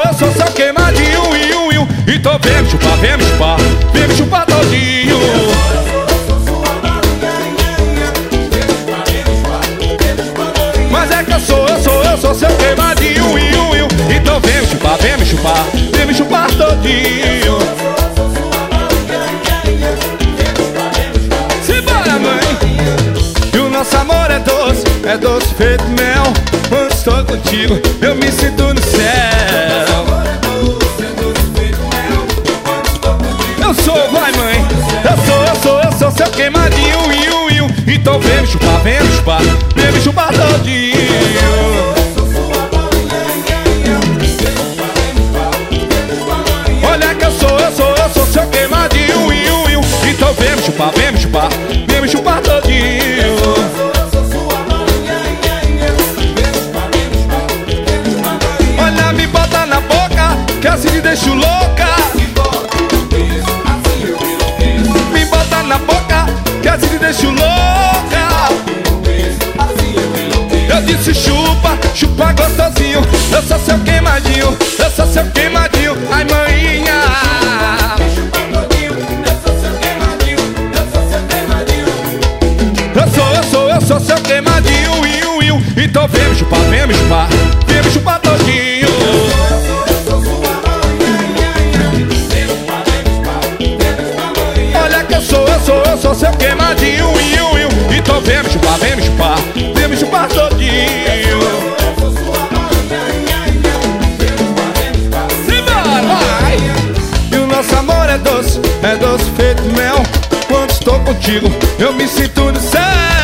sou seu queimadinho, então vem me chupar, vem me chupar todinho. Mas é que eu sou seu queimadinho, então vem me chupar, vem me chupar todinho. Simbora, mãe! E o nosso amor é doce feito mel. Quando estou contigo, eu me sinto no céu. Eu sou, vai mãe, eu sou seu queimadinho, então vem me chupar, vem me chupar todinho. Olha que eu sou seu queimadinho, então vem me chupar, vem me chupar todinho. Olha, me bota na boca, que assim te deixo louca. Me bota na boca, que assim te deixo louca. Eu disse chupa, chupa gostosinho. Eu sou seu queimadinho, eu sou seu queimadinho. Ai, maninha. Eu sou seu queimadinho, então vem me chupar, vem me chupar todinho. Olha que eu sou seu queimadinho, então vem me chupar todinho. Simbora, vai! E o nosso amor é doce feito mel. Quando estou contigo, eu me sinto no céu.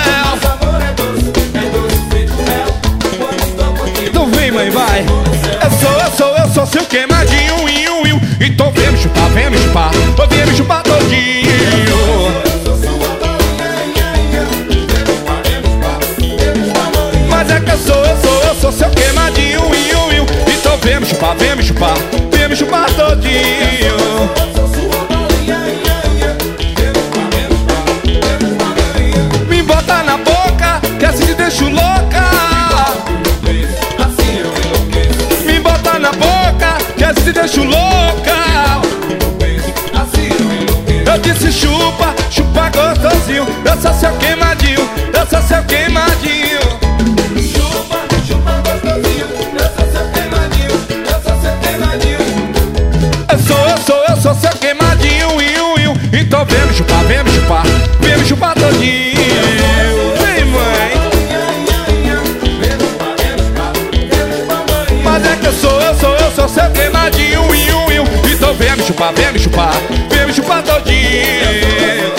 Então vem, mãe, vai. Eu sou seu queimadinho, então vem me chupar, vem me chupar todinho. Mas é que eu sou seu queimadinho, então vem me chupar, vem me chupar todinho. Me bota na boca, que assim te deixo louca. Me bota na boca, que assim te deixo louca. Eu disse chupa, chupa gostosinho. Eu sou seu queimadinho, eu sou seu queimadinho. Chupa, chupa gostosinho. Eu sou seu queimadinho, eu sou seu queimadinho. Eu sou seu queimadinho, então vem me chupar todinho. Vem, mãe. Mas é que eu sou seu queimadinho, então vem me chupar todinho.